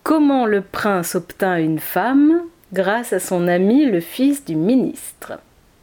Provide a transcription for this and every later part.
Comment le prince obtint une femme grâce à son ami le fils du ministre.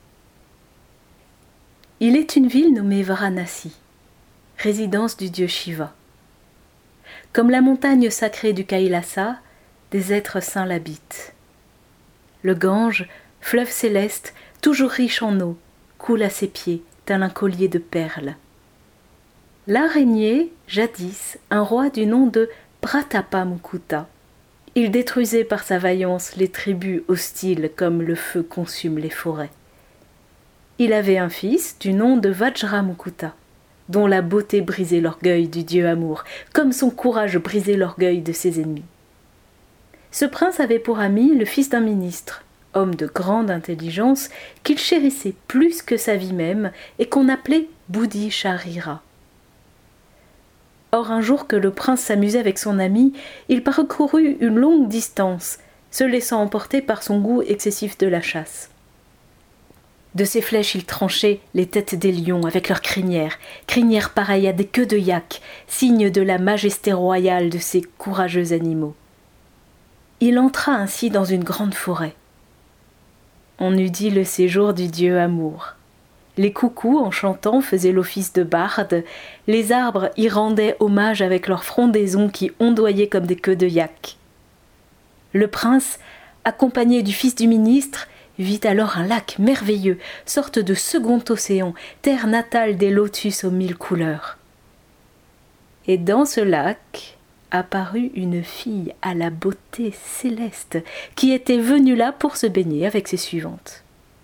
Il est une ville nommée Varanasi, résidence du dieu Shiva. Comme la montagne sacrée du Kailasa, des êtres saints l'habitent. Le Gange, fleuve céleste, toujours riche en eau, coule à ses pieds, tel un collier de perles. Là régnait, jadis, un roi du nom de Pratapamukutta. Il détruisait par sa vaillance les tribus hostiles comme le feu consume les forêts. Il avait un fils du nom de Vajramukutta, dont la beauté brisait l'orgueil du dieu amour, comme son courage brisait l'orgueil de ses ennemis. Ce prince avait pour ami le fils d'un ministre, homme de grande intelligence, qu'il chérissait plus que sa vie même et qu'on appelait Buddhisharira. Or un jour que le prince s'amusait avec son ami, il parcourut une longue distance, se laissant emporter par son goût excessif de la chasse. De ses flèches il tranchait les têtes des lions avec leurs crinières pareilles à des queues de yak, signe de la majesté royale de ces courageux animaux. Il entra ainsi dans une grande forêt. On eût dit le séjour du dieu amour. Les coucous, en chantant, faisaient l'office de bardes. Les arbres y rendaient hommage avec leurs frondaisons qui ondoyaient comme des queues de yak. Le prince, accompagné du fils du ministre, vit alors un lac merveilleux, sorte de second océan, terre natale des lotus aux 1000 couleurs. Et dans ce lac apparut une fille à la beauté céleste qui était venue là pour se baigner avec ses suivantes.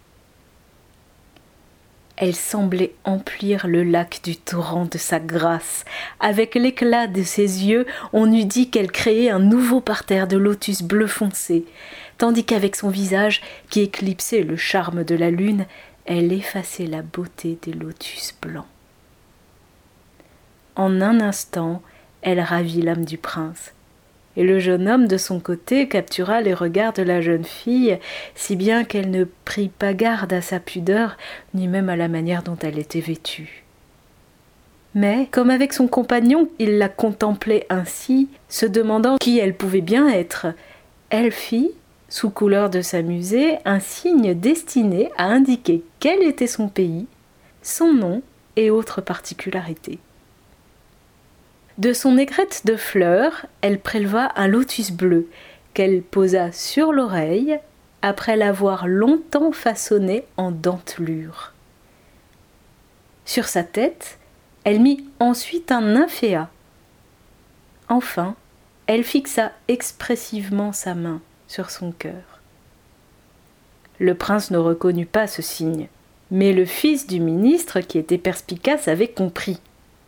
Elle semblait emplir le lac du torrent de sa grâce. Avec l'éclat de ses yeux, on eût dit qu'elle créait un nouveau parterre de lotus bleu foncé, tandis qu'avec son visage, qui éclipsait le charme de la lune, elle effaçait la beauté des lotus blancs. En un instant, elle ravit l'âme du prince. Et le jeune homme, de son côté, captura les regards de la jeune fille, si bien qu'elle ne prit pas garde à sa pudeur, ni même à la manière dont elle était vêtue. Mais, comme avec son compagnon, il la contemplait ainsi, se demandant qui elle pouvait bien être, elle fit, sous couleur de s'amuser, un signe destiné à indiquer quel était son pays, son nom et autres particularités. De son aigrette de fleurs, elle préleva un lotus bleu qu'elle posa sur l'oreille après l'avoir longtemps façonné en dentelure. Sur sa tête, elle mit ensuite un nymphéa. Enfin, elle fixa expressivement sa main sur son cœur. Le prince ne reconnut pas ce signe, mais le fils du ministre, qui était perspicace, avait compris.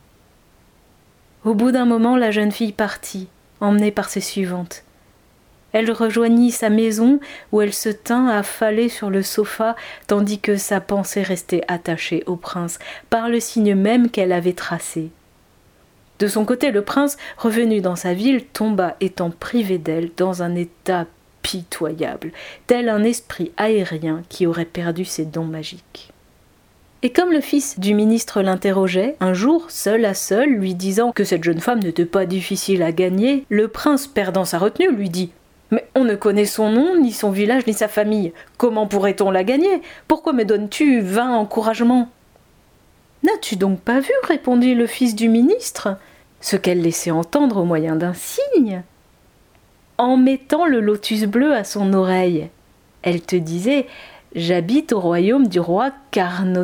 Au bout d'un moment, la jeune fille partit, emmenée par ses suivantes. Elle rejoignit sa maison où elle se tint affalée sur le sofa, tandis que sa pensée restait attachée au prince par le signe même qu'elle avait tracé. De son côté, le prince, revenu dans sa ville, tomba, étant privé d'elle, dans un état pitoyable, tel un esprit aérien qui aurait perdu ses dons magiques. Et comme le fils du ministre l'interrogeait, un jour, seul à seul, lui disant que cette jeune femme n'était pas difficile à gagner, le prince, perdant sa retenue, lui dit « Mais on ne connaît son nom, ni son village, ni sa famille. Comment pourrait-on la gagner? Pourquoi me donnes-tu 20 encouragements ?» « N'as-tu donc pas vu, répondit le fils du ministre, ce qu'elle laissait entendre au moyen d'un signe? En mettant le lotus bleu à son oreille, elle te disait « J'habite au royaume du roi Karnotpala. »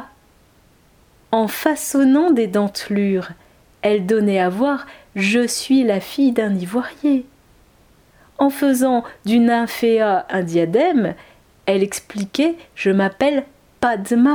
En façonnant des dentelures, elle donnait à voir « Je suis la fille d'un ivoirier. » En faisant du nymphéa un diadème, elle expliquait « Je m'appelle Padmavati. »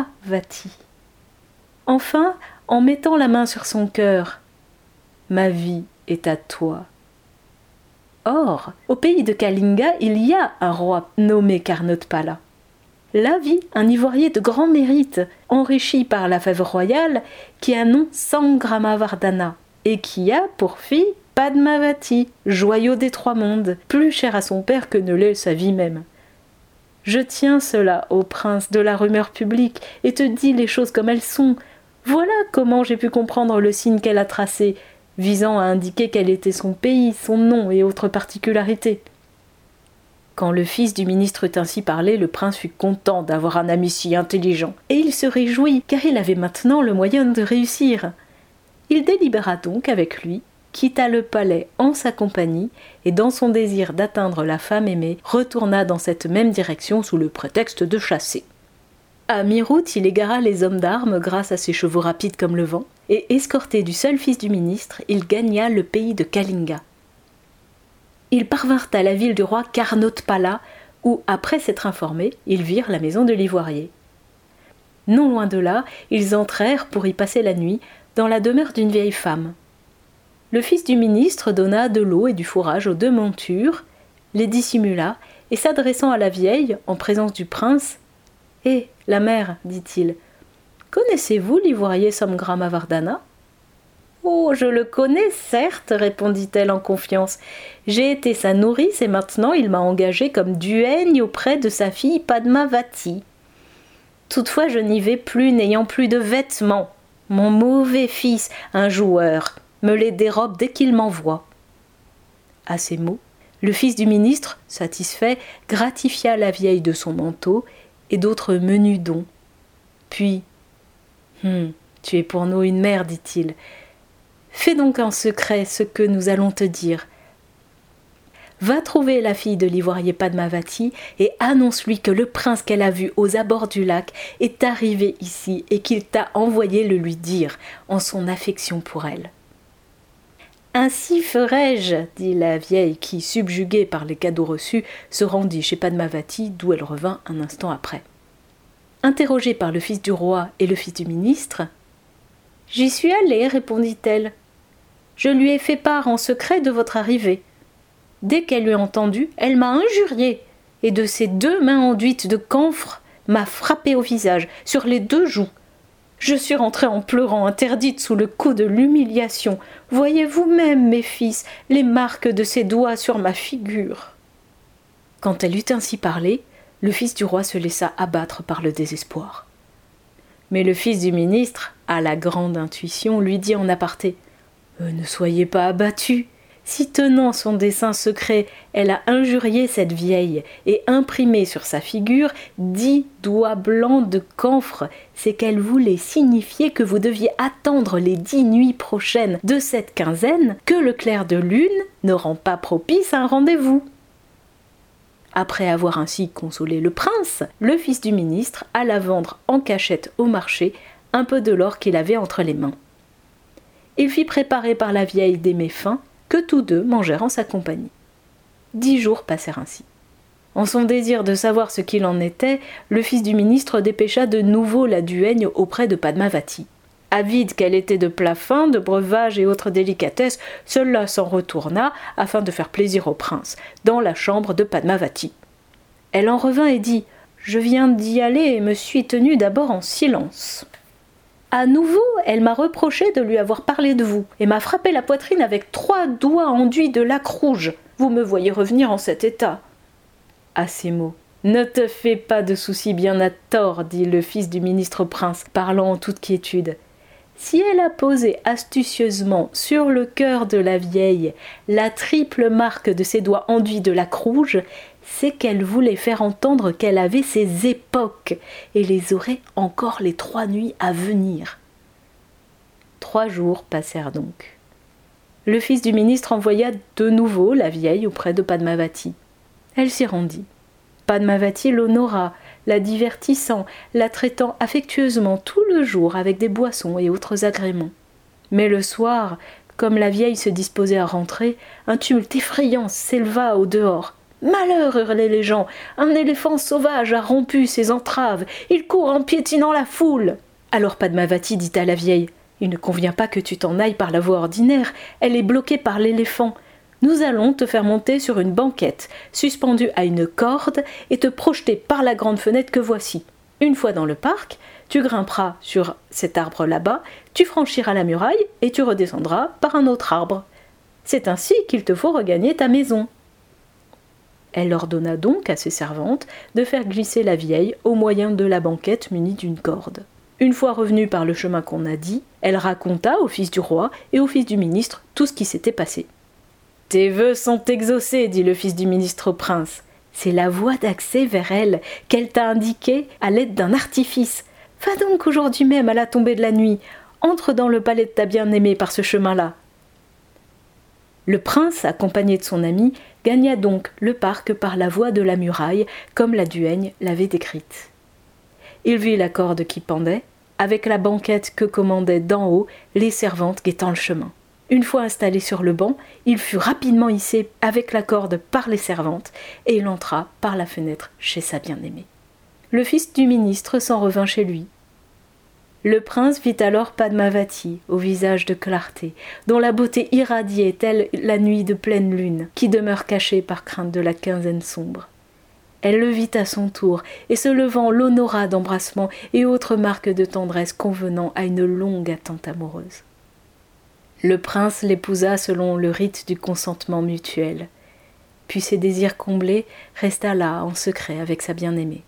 Enfin, en mettant la main sur son cœur, « Ma vie est à toi. » Or, au pays de Kalinga, il y a un roi nommé Karnotpala. Là vit un ivoirier de grand mérite, enrichi par la fève royale, qui a nom Sangramavardhana, et qui a pour fille Padmavati, joyau des 3 mondes, plus cher à son père que ne l'est sa vie même. Je tiens cela, ô prince, de la rumeur publique, et te dis les choses comme elles sont. Voilà comment j'ai pu comprendre le signe qu'elle a tracé. visant à indiquer quel était son pays, son nom et autres particularités. Quand le fils du ministre eut ainsi parlé, le prince fut content d'avoir un ami si intelligent, et il se réjouit, car il avait maintenant le moyen de réussir. Il délibéra donc avec lui, quitta le palais en sa compagnie, et dans son désir d'atteindre la femme aimée, retourna dans cette même direction sous le prétexte de chasser. À mi-route, il égara les hommes d'armes grâce à ses chevaux rapides comme le vent, et escorté du seul fils du ministre, il gagna le pays de Kalinga. Ils parvinrent à la ville du roi Karnotpala, où, après s'être informés, ils virent la maison de l'ivoirier. Non loin de là, ils entrèrent pour y passer la nuit, dans la demeure d'une vieille femme. Le fils du ministre donna de l'eau et du fourrage aux deux montures, les dissimula, et s'adressant à la vieille, en présence du prince, « Hé, la mère, dit-il, connaissez-vous l'ivoirier Samgramavardhana ?»« Oh, je le connais, certes, répondit-elle en confiance. J'ai été sa nourrice et maintenant il m'a engagée comme duègne auprès de sa fille Padmavati. Toutefois, je n'y vais plus, n'ayant plus de vêtements. Mon mauvais fils, un joueur, me les dérobe dès qu'il m'envoie. » À ces mots, le fils du ministre, satisfait, gratifia la vieille de son manteau et d'autres menus dons. Puis, « Tu es pour nous une mère, dit-il. Fais donc en secret ce que nous allons te dire. Va trouver la fille de l'ivoirier Padmavati et annonce-lui que le prince qu'elle a vu aux abords du lac est arrivé ici et qu'il t'a envoyé le lui dire en son affection pour elle. » « Ainsi ferai-je, dit la vieille qui, subjuguée par les cadeaux reçus, se rendit chez Padmavati, d'où elle revint un instant après. Interrogée par le fils du roi et le fils du ministre, « J'y suis allée, répondit-elle. Je lui ai fait part en secret de votre arrivée. Dès qu'elle l'eut entendu, elle m'a injuriée, et de ses deux mains enduites de camphre m'a frappée au visage, sur les deux joues. Je suis rentrée en pleurant, interdite sous le coup de l'humiliation. Voyez vous-même, mes fils, les marques de ses doigts sur ma figure. » Quand elle eut ainsi parlé, le fils du roi se laissa abattre par le désespoir. Mais le fils du ministre, à la grande intuition, lui dit en aparté « Ne soyez pas abattus. Si tenant son dessein secret, elle a injurié cette vieille et imprimé sur sa figure 10 doigts blancs de camphre, c'est qu'elle voulait signifier que vous deviez attendre les 10 nuits prochaines de cette quinzaine, que le clair de lune ne rend pas propice à un rendez-vous. » Après avoir ainsi consolé le prince, le fils du ministre alla vendre en cachette au marché un peu de l'or qu'il avait entre les mains. Il fit préparer par la vieille des mets fins, que tous deux mangèrent en sa compagnie. 10 jours passèrent ainsi. En son désir de savoir ce qu'il en était, le fils du ministre dépêcha de nouveau la duègne auprès de Padmavati. Avide qu'elle était de plats fins, de breuvages et autres délicatesses, celle-là s'en retourna, afin de faire plaisir au prince, dans la chambre de Padmavati. Elle en revint et dit « Je viens d'y aller et me suis tenue d'abord en silence. » À nouveau, elle m'a reproché de lui avoir parlé de vous, et m'a frappé la poitrine avec 3 doigts enduits de laque rouge. Vous me voyez revenir en cet état. » À ces mots, « Ne te fais pas de soucis, bien à tort, dit le fils du ministre au prince, parlant en toute quiétude. Si elle a posé astucieusement sur le cœur de la vieille la triple marque de ses doigts enduits de laque rouge, c'est qu'elle voulait faire entendre qu'elle avait ses époques et les aurait encore les 3 nuits à venir. » 3 jours passèrent donc. Le fils du ministre envoya de nouveau la vieille auprès de Padmavati. Elle s'y rendit. Padmavati l'honora, la divertissant, la traitant affectueusement tout le jour avec des boissons et autres agréments. Mais le soir, comme la vieille se disposait à rentrer, un tumulte effrayant s'éleva au dehors. « Malheur !» hurlaient les gens. « Un éléphant sauvage a rompu ses entraves. Il court en piétinant la foule. » Alors Padmavati dit à la vieille « Il ne convient pas que tu t'en ailles par la voie ordinaire. Elle est bloquée par l'éléphant. Nous allons te faire monter sur une banquette, suspendue à une corde, et te projeter par la grande fenêtre que voici. Une fois dans le parc, tu grimperas sur cet arbre là-bas, tu franchiras la muraille et tu redescendras par un autre arbre. C'est ainsi qu'il te faut regagner ta maison. » Elle ordonna donc à ses servantes de faire glisser la vieille au moyen de la banquette munie d'une corde. Une fois revenue par le chemin qu'on a dit, elle raconta au fils du roi et au fils du ministre tout ce qui s'était passé. « Tes vœux sont exaucés, dit le fils du ministre au prince. C'est la voie d'accès vers elle qu'elle t'a indiquée à l'aide d'un artifice. Va donc aujourd'hui même à la tombée de la nuit, entre dans le palais de ta bien-aimée par ce chemin-là. » Le prince, accompagné de son ami, gagna donc le parc par la voie de la muraille, comme la duègne l'avait décrite. Il vit la corde qui pendait, avec la banquette que commandaient d'en haut les servantes guettant le chemin. Une fois installé sur le banc, il fut rapidement hissé avec la corde par les servantes et il entra par la fenêtre chez sa bien-aimée. Le fils du ministre s'en revint chez lui. Le prince vit alors Padmavati, au visage de clarté, dont la beauté irradiait telle la nuit de pleine lune, qui demeure cachée par crainte de la quinzaine sombre. Elle le vit à son tour, et se levant l'honora d'embrassements et autres marques de tendresse convenant à une longue attente amoureuse. Le prince l'épousa selon le rite du consentement mutuel. Puis ses désirs comblés, resta là en secret avec sa bien-aimée.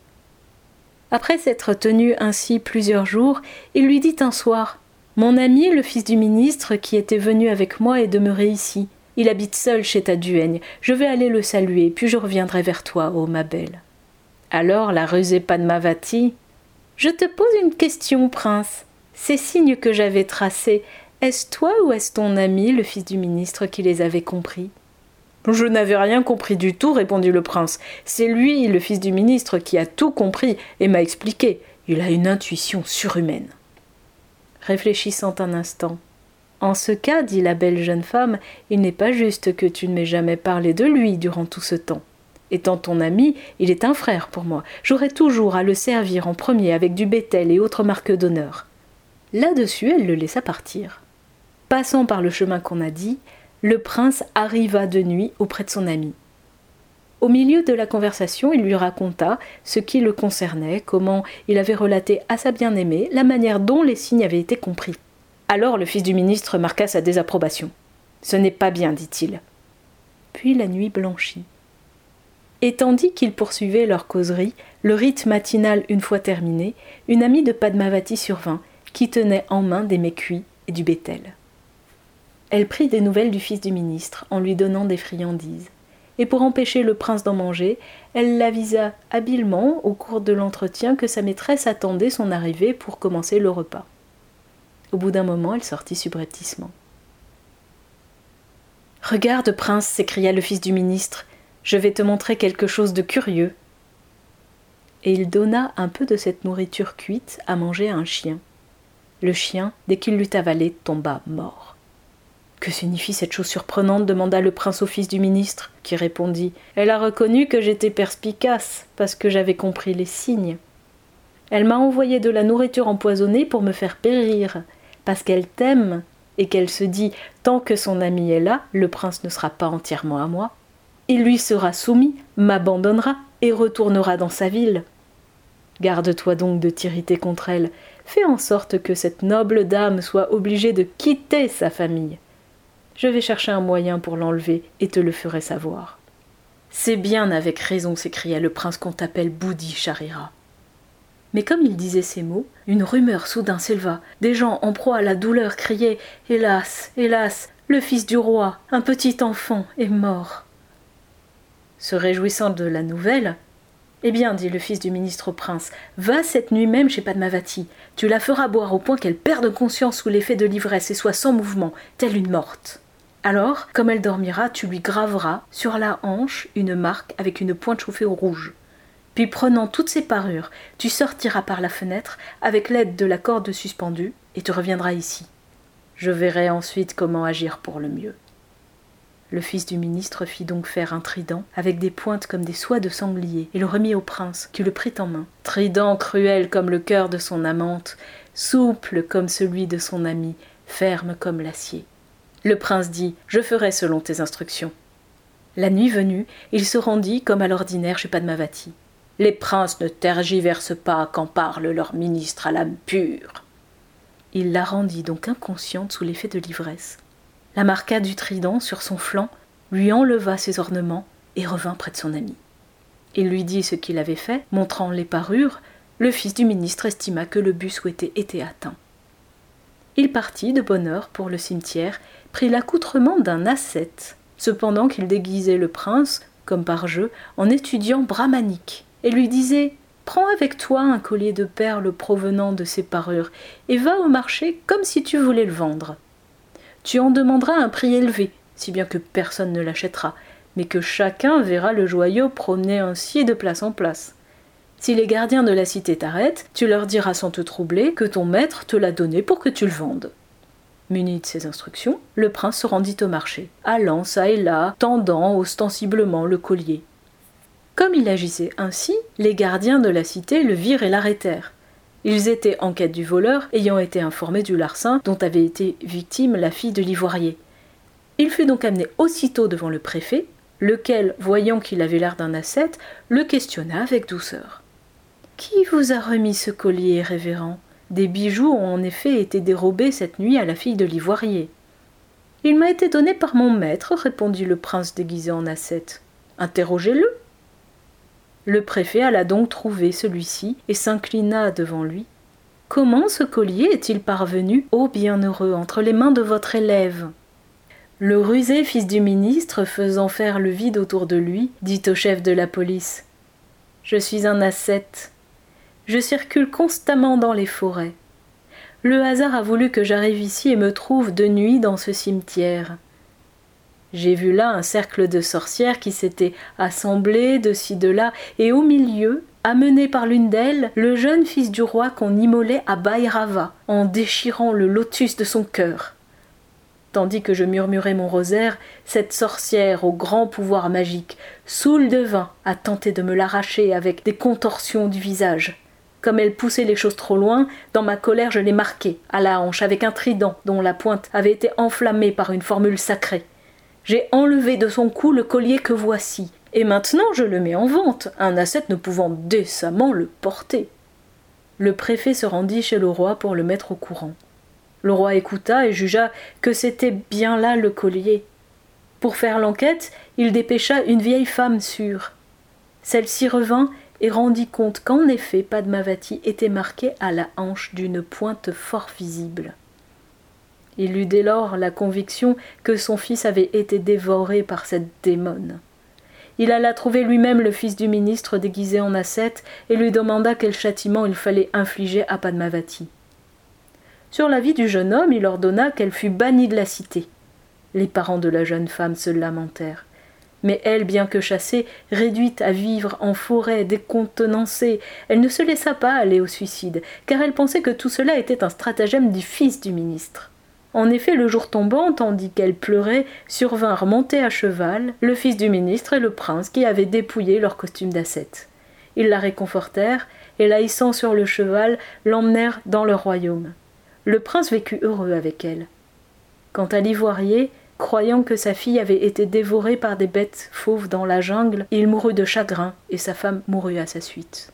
Après s'être tenu ainsi plusieurs jours, il lui dit un soir « Mon ami, le fils du ministre, qui était venu avec moi, est demeuré ici. Il habite seul chez ta duègne. Je vais aller le saluer, puis je reviendrai vers toi, ô ma belle. » Alors la rusée Padmavati « Je te pose une question, prince. Ces signes que j'avais tracés, est-ce toi ou est-ce ton ami, le fils du ministre, qui les avait compris ?»« Je n'avais rien compris du tout, répondit le prince. C'est lui, le fils du ministre, qui a tout compris et m'a expliqué. Il a une intuition surhumaine. » Réfléchissant un instant, « En ce cas, dit la belle jeune femme, il n'est pas juste que tu ne m'aies jamais parlé de lui durant tout ce temps. Étant ton ami, il est un frère pour moi. J'aurai toujours à le servir en premier avec du bétel et autres marques d'honneur. » Là-dessus, elle le laissa partir. Passant par le chemin qu'on a dit, le prince arriva de nuit auprès de son ami. Au milieu de la conversation, il lui raconta ce qui le concernait, comment il avait relaté à sa bien-aimée la manière dont les signes avaient été compris. Alors le fils du ministre marqua sa désapprobation. « Ce n'est pas bien, dit-il. » Puis la nuit blanchit. Et tandis qu'ils poursuivaient leur causerie, le rite matinal une fois terminé, une amie de Padmavati survint, qui tenait en main des mets cuits et du bétel. Elle prit des nouvelles du fils du ministre en lui donnant des friandises. Et pour empêcher le prince d'en manger, elle l'avisa habilement au cours de l'entretien que sa maîtresse attendait son arrivée pour commencer le repas. Au bout d'un moment, elle sortit subrepticement. « Regarde, prince, s'écria le fils du ministre, je vais te montrer quelque chose de curieux. » Et il donna un peu de cette nourriture cuite à manger à un chien. Le chien, dès qu'il l'eut avalé, tomba mort. « Que signifie cette chose surprenante ?» demanda le prince au fils du ministre, qui répondit « Elle a reconnu que j'étais perspicace, parce que j'avais compris les signes. Elle m'a envoyé de la nourriture empoisonnée pour me faire périr, parce qu'elle t'aime, et qu'elle se dit « Tant que son ami est là, le prince ne sera pas entièrement à moi. Il lui sera soumis, m'abandonnera, et retournera dans sa ville. Garde-toi donc de t'irriter contre elle. Fais en sorte que cette noble dame soit obligée de quitter sa famille. Je vais chercher un moyen pour l'enlever et te le ferai savoir. »« C'est bien avec raison, s'écria le prince qu'on t'appelle Bouddhi Charira. » Mais comme il disait ces mots, une rumeur soudain s'éleva. Des gens en proie à la douleur criaient « Hélas, hélas, le fils du roi, un petit enfant, est mort. » Se réjouissant de la nouvelle, « Eh bien, dit le fils du ministre au prince, va cette nuit même chez Padmavati. Tu la feras boire au point qu'elle perde conscience sous l'effet de l'ivresse et soit sans mouvement, telle une morte. Alors, comme elle dormira, tu lui graveras sur la hanche une marque avec une pointe chauffée au rouge. Puis prenant toutes ses parures, tu sortiras par la fenêtre avec l'aide de la corde suspendue et tu reviendras ici. Je verrai ensuite comment agir pour le mieux. » Le fils du ministre fit donc faire un trident avec des pointes comme des soies de sanglier et le remit au prince qui le prit en main. Trident cruel comme le cœur de son amante, souple comme celui de son ami, ferme comme l'acier. Le prince dit « Je ferai selon tes instructions. » La nuit venue, il se rendit comme à l'ordinaire chez Padmavati. Les princes ne tergiversent pas quand parle leur ministre à l'âme pure. Il la rendit donc inconsciente sous l'effet de l'ivresse. La marqua du trident sur son flanc, lui enleva ses ornements et revint près de son ami. Il lui dit ce qu'il avait fait, montrant les parures, Le fils du ministre estima que le but souhaité était atteint. Il partit de bonne heure pour le cimetière, prit l'accoutrement d'un ascète, cependant qu'il déguisait le prince, comme par jeu, en étudiant brahmanique, et lui disait « Prends avec toi un collier de perles provenant de ces parures, et va au marché comme si tu voulais le vendre. Tu en demanderas un prix élevé, si bien que personne ne l'achètera, mais que chacun verra le joyau promener ainsi de place en place. Si les gardiens de la cité t'arrêtent, tu leur diras sans te troubler que ton maître te l'a donné pour que tu le vendes. » Muni de ces instructions, le prince se rendit au marché, allant çà et là, tendant ostensiblement le collier. Comme il agissait ainsi, les gardiens de la cité le virent et l'arrêtèrent. Ils étaient en quête du voleur, ayant été informés du larcin dont avait été victime la fille de l'ivoirier. Il fut donc amené aussitôt devant le préfet, lequel, voyant qu'il avait l'air d'un ascète, le questionna avec douceur. « Qui vous a remis ce collier, révérend ? Des bijoux ont en effet été dérobés cette nuit à la fille de l'ivoirier. »« Il m'a été donné par mon maître, répondit le prince déguisé en ascète. Interrogez-le. » Le préfet alla donc trouver celui-ci et s'inclina devant lui. « Comment ce collier est-il parvenu, ô bienheureux, entre les mains de votre élève ?» Le rusé fils du ministre, faisant faire le vide autour de lui, dit au chef de la police « Je suis un ascète. Je circule constamment dans les forêts. Le hasard a voulu que j'arrive ici et me trouve de nuit dans ce cimetière. J'ai vu là un cercle de sorcières qui s'étaient assemblées de ci de là, et au milieu, amené par l'une d'elles, le jeune fils du roi qu'on immolait à Bhairava, en déchirant le lotus de son cœur. Tandis que je murmurais mon rosaire, cette sorcière au grand pouvoir magique, saoule de vin, a tenté de me l'arracher avec des contorsions du visage. Comme elle poussait les choses trop loin, dans ma colère je l'ai marquée, à la hanche, avec un trident dont la pointe avait été enflammée par une formule sacrée. J'ai enlevé de son cou le collier que voici, et maintenant je le mets en vente, un ascète ne pouvant décemment le porter. » Le préfet se rendit chez le roi pour le mettre au courant. Le roi écouta et jugea que c'était bien là le collier. Pour faire l'enquête, il dépêcha une vieille femme sûre. Celle-ci revint et rendit compte qu'en effet Padmavati était marquée à la hanche d'une pointe fort visible. Il eut dès lors la conviction que son fils avait été dévoré par cette démone. Il alla trouver lui-même le fils du ministre déguisé en ascète et lui demanda quel châtiment il fallait infliger à Padmavati. Sur l'avis du jeune homme, il ordonna qu'elle fût bannie de la cité. Les parents de la jeune femme se lamentèrent. Mais elle, bien que chassée, réduite à vivre en forêt décontenancée, elle ne se laissa pas aller au suicide, car elle pensait que tout cela était un stratagème du fils du ministre. En effet, le jour tombant, tandis qu'elle pleurait, survinrent montés à cheval le fils du ministre et le prince qui avaient dépouillé leur costume d'ascète. Ils la réconfortèrent et, la hissant sur le cheval, l'emmenèrent dans leur royaume. Le prince vécut heureux avec elle. Quant à l'ivoirier, croyant que sa fille avait été dévorée par des bêtes fauves dans la jungle, il mourut de chagrin et sa femme mourut à sa suite.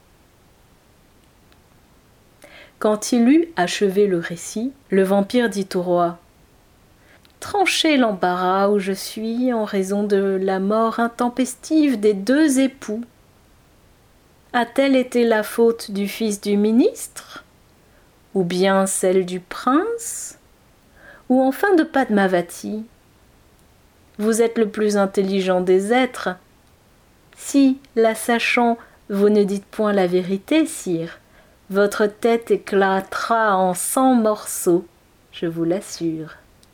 Quand il eut achevé le récit, le vampire dit au roi « Tranchez l'embarras où je suis en raison de la mort intempestive des deux époux. A-t-elle été la faute du fils du ministre? Ou bien celle du prince? Ou enfin de Padmavati? Vous êtes le plus intelligent des êtres. Si, la sachant, vous ne dites point la vérité, sire, votre tête éclatera en 100 morceaux, je vous l'assure. »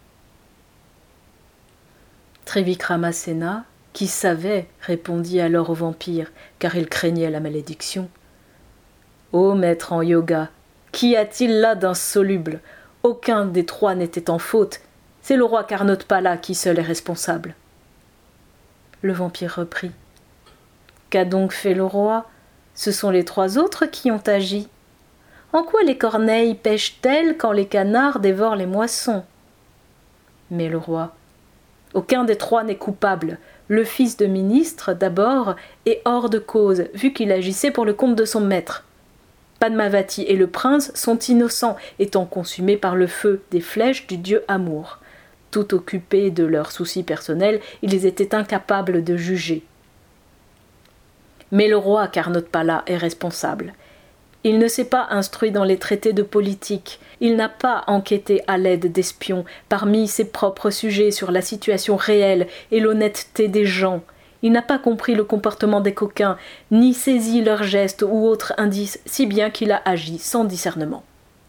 Trivikramasena, qui savait, répondit alors au vampire, car il craignait la malédiction. « Ô maître en yoga, qu'y a-t-il là d'insoluble? Aucun des trois n'était en faute. C'est le roi Karnotpala qui seul est responsable. » Le vampire reprit. « Qu'a donc fait le roi? Ce sont les trois autres qui ont agi. En quoi les corneilles pêchent-elles quand les canards dévorent les moissons? » Mais le roi. « Aucun des trois n'est coupable. Le fils de ministre, d'abord, est hors de cause, vu qu'il agissait pour le compte de son maître. Padmavati et le prince sont innocents, étant consumés par le feu des flèches du dieu Amour. Tout occupés de leurs soucis personnels, ils étaient incapables de juger. Mais le roi Karnotpala est responsable. Il ne s'est pas instruit dans les traités de politique, il n'a pas enquêté à l'aide d'espions parmi ses propres sujets sur la situation réelle et l'honnêteté des gens. Il n'a pas compris le comportement des coquins, ni saisi leurs gestes ou autres indices, si bien qu'il a agi sans discernement.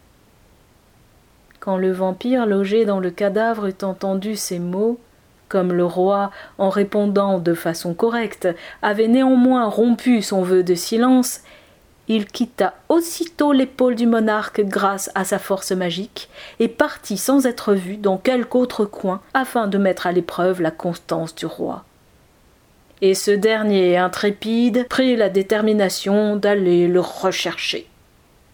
Quand le vampire logé dans le cadavre eut entendu ces mots, comme le roi, en répondant de façon correcte, avait néanmoins rompu son vœu de silence, il quitta aussitôt l'épaule du monarque grâce à sa force magique et partit sans être vu dans quelque autre coin afin de mettre à l'épreuve la constance du roi. Et ce dernier intrépide prit la détermination d'aller le rechercher.